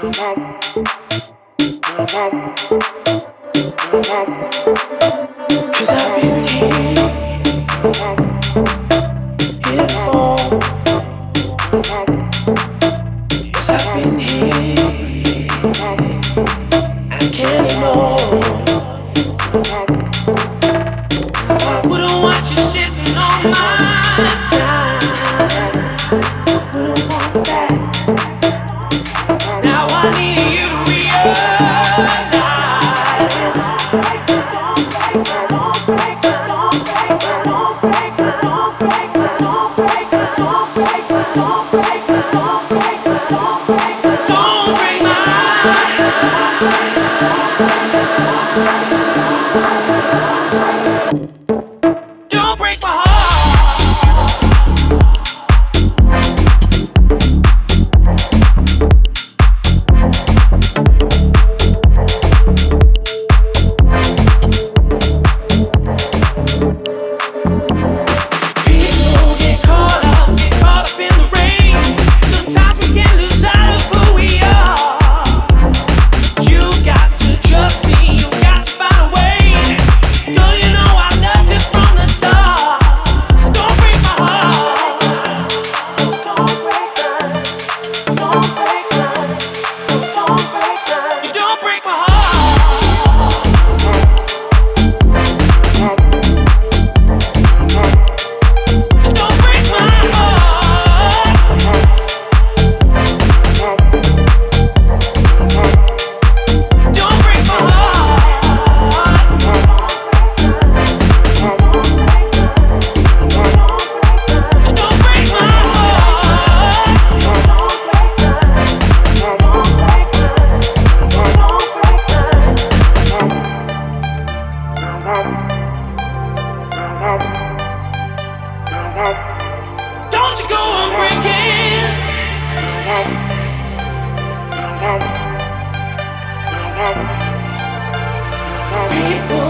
'Cause I've been here before. Yes, I've been here. I can't ignore. I wouldn't want you sitting on my time. Wouldn't want that. Now I need you to realize. Don't break my heart. People get caught up in the rain. Sometimes we can lose sight of who we are. You got to trust me. You got to find a way. Girl, you know I loved you from the start. So don't break my heart. Don't break mine. Don't break mine. Don't break mine. You don't break my heart. You don't break my heart. Don't break my heart. Don't break my heart. Don't you go on breaking. People